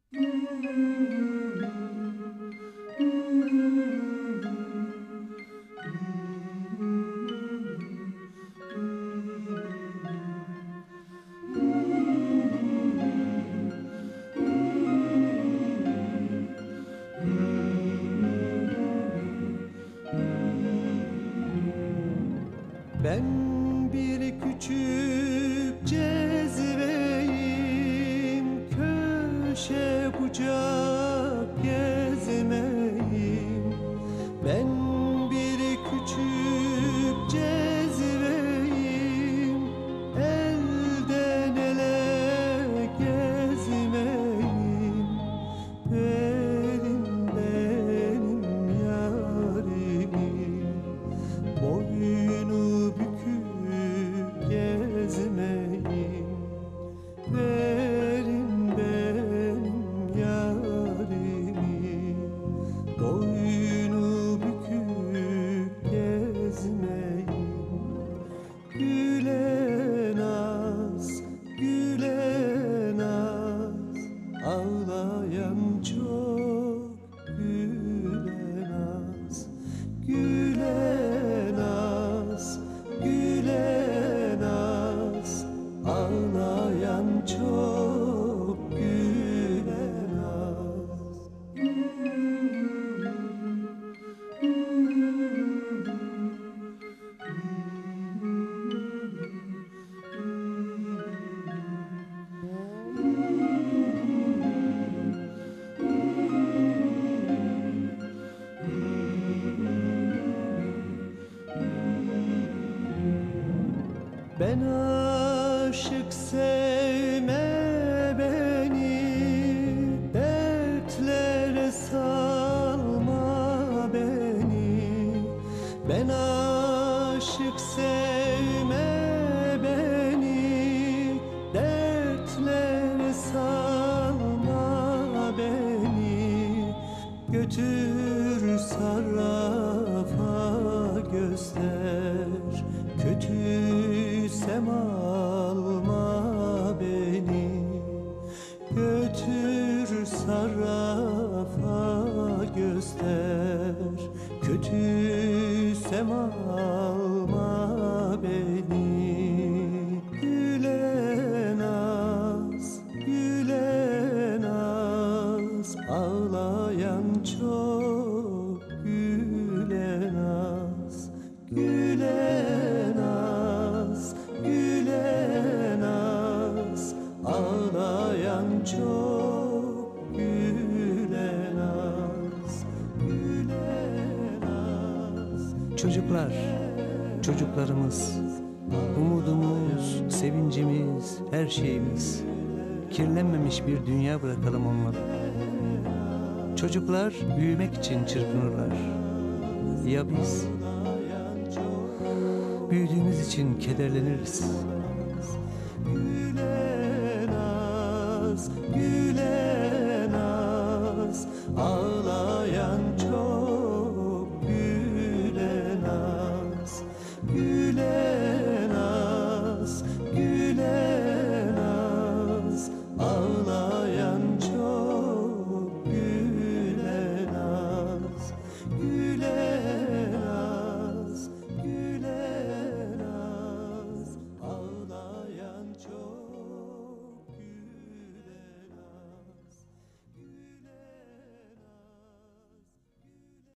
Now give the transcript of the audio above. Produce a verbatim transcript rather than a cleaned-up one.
Ben bir küçük cezveyim, köşe bucak gezmeyim. Ben bir küçük cezveyim, elden ele gezmeyim. Benim benim yarimi, boynu gezmeyim. Verin benim yarimi, boynu bükük gezmeyim. Güle naz, güle naz, ağlayan çok güle naz. Güle naz, güle naz, ağlayan çok güle naz. Ben aşık sevme beni, dertlere salma beni. Ben aşık sevme beni, dertlere salma beni. Götür sarrafa göster, kötüsem alma beni. Götür sarrafa göster, kötüsem alma beni. Güle naz, güle naz, ağlayan çok güle naz. Güle naz, güle naz, ağlayan çok güle naz. Güle naz. Çocuklar, çocuklarımız, umudumuz, sevincimiz, her şeyimiz. Kirlenmemiş bir dünya bırakalım onlara. Çocuklar büyümek için çırpınırlar. Ya biz? Büyüdüğümüz için kederleniriz. Güle naz, güle